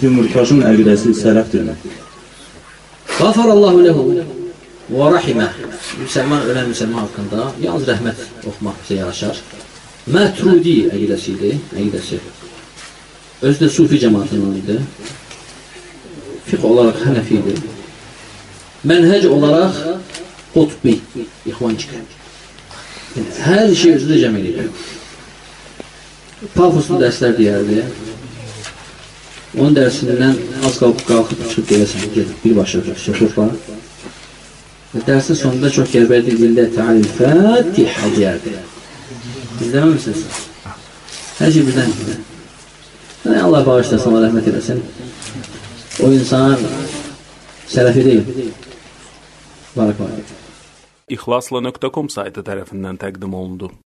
Yumurtaşın əqidəsi sələfdirmi? Qafarallahu lehu və rahimə. Müsəlman, ölən müsəlman haqqında yalnız rəhmət oxumaq bizə yaraşar. Mətrudi əqidəsi. Özü də sufi cəmaatından idi. Fiqh olaraq Hənəfi idi. Mənhəc olaraq Qutbi, İxvançıq. Hər şey özündə cəm edir. Pafoslu dərslər deyərdi. Onun dərsindən az qalxıb çıxıb deyəsən, birbaşa şəxurla. Dərsin sonunda çox gəlbərdi dildə Teal-Fətihə deyərdi. İzləməmişsiniz? Hər şey bizdən gidir. Allah bağışlasın, Allah rəhmət eləsin. O insan sələfi deyil. Barak var. İxlasla.com saytı tərəfindən təqdim olundu.